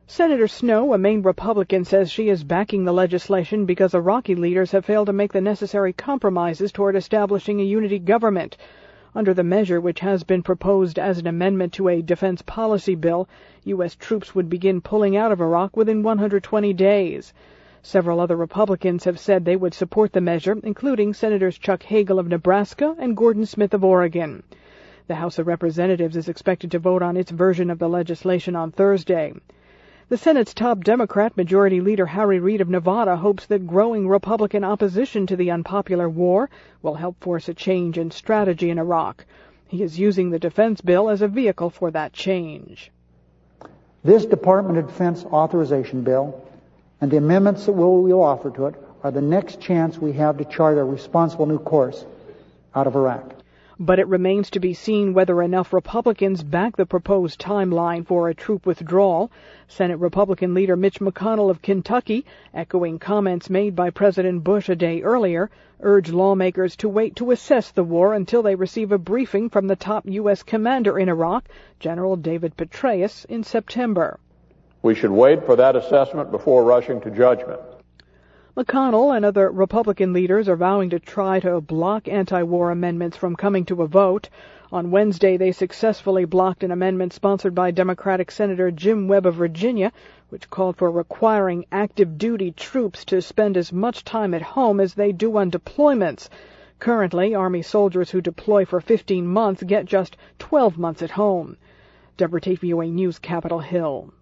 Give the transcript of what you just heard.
Senator Snowe, a Maine Republican, says she is backing the legislation because Iraqi leaders have failed to make the necessary compromises toward establishing a unity government. Under the measure, which has been proposed as an amendment to a defense policy bill, U.S. troops would begin pulling out of Iraq within 120 days. Several other Republicans have said they would support the measure, including Senators Chuck Hagel of Nebraska and Gordon Smith of Oregon. The House of Representatives is expected to vote on its version of the legislation on Thursday. The Senate's top Democrat, Majority Leader Harry Reid of Nevada, hopes that growing Republican opposition to the unpopular war will help force a change in strategy in Iraq. He is using the defense bill as a vehicle for that change. This Department of Defense authorization bill and the amendments that we'll offer to it are the next chance we have to chart a responsible new course out of Iraq. But it remains to be seen whether enough Republicans back the proposed timeline for a troop withdrawal. Senate Republican leader Mitch McConnell of Kentucky, echoing comments made by President Bush a day earlier, urged lawmakers to wait to assess the war until they receive a briefing from the top U.S. commander in Iraq, General David Petraeus, in September. We should wait for that assessment before rushing to judgment. McConnell and other Republican leaders are vowing to try to block anti-war amendments from coming to a vote. On Wednesday, they successfully blocked an amendment sponsored by Democratic Senator Jim Webb of Virginia, which called for requiring active duty troops to spend as much time at home as they do on deployments. Currently, Army soldiers who deploy for 15 months get just 12 months at home. Deborah Tate, VOA News, Capitol Hill.